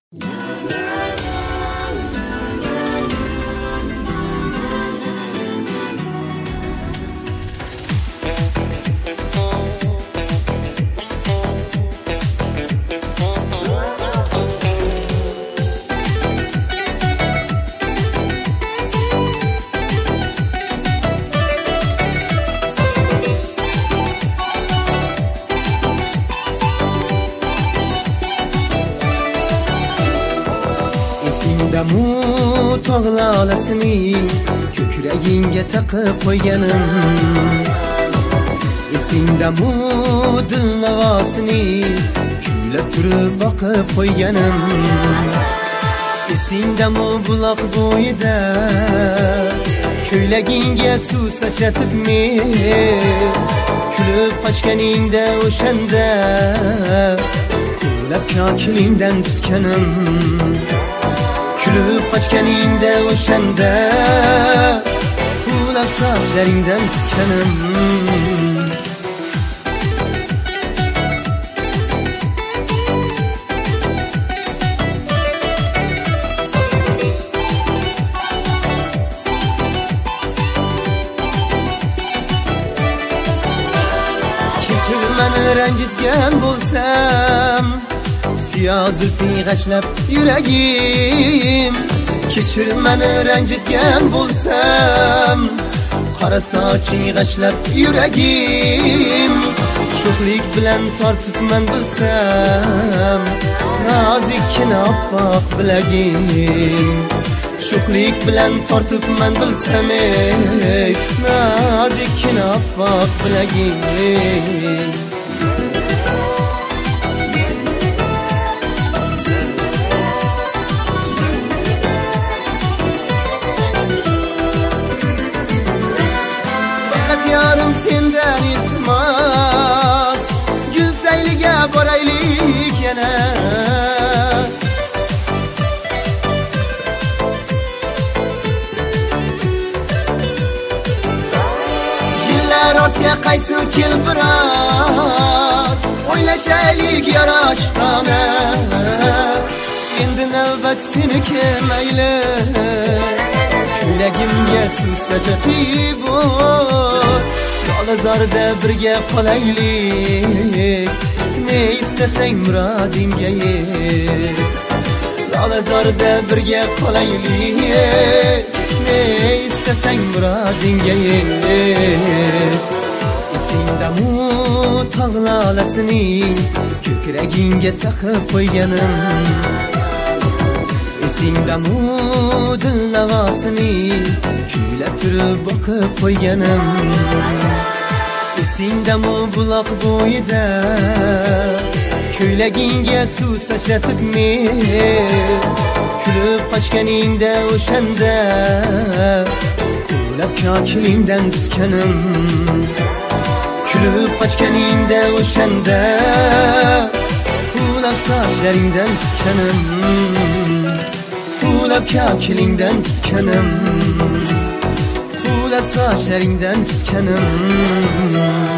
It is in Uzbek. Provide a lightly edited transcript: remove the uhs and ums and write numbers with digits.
Esindamu tog'lalasini ko'kragingga taqib qo'yganim, esindamu dilnavosini kuylab turib boqib qo'yganim, esindamu buloq bo'yida ko'ylagingga suv sachratib men kulib qochganingda o'shanda quvlab kokilingdan tutganim, kulib qochganingda o'shanda quvlab sochlaringdan tutganim. Kechir meni ranjitgan bo'lsam, siyoh zulfing g'ashlab yuragim, kechir meni ranjitgan bo'lsam, qora soching g'ashlab yuragim, sho'xlik bilan tortibman bilsam, nozikkina oppoq bilagim, sho'xlik bilan tortibman bilsam, nozikkina oppoq bilagim. Yarim sendan iltimos, Gulsayliga boraylik yana. Yillar ortga qaytsin kel biroz, o'ylashaylik yarashqona. Endi navbat seniki mayli, ko'ylagimga suv sachratib Yolazorda birga qolaylik, ne istasang murodingga yet. Yolazorda birga qolaylik, ne istasang murodingga yet. Esindamu tog'lalasini ko'kragingga taqib qo'yganim, esindamu dilnavosini kuylab turib boqib qo'yganim, esindamu buloq bo'yida ko'ylagingga suv sachratib men kulib qochganingda o'shanda quvlab kokilingdan tutganim, kulib qochganingda o'shanda quvlab sochlaringdan tutganim, quvlab kokilingdan tutganim, quvlab sochlaringdan tutganim.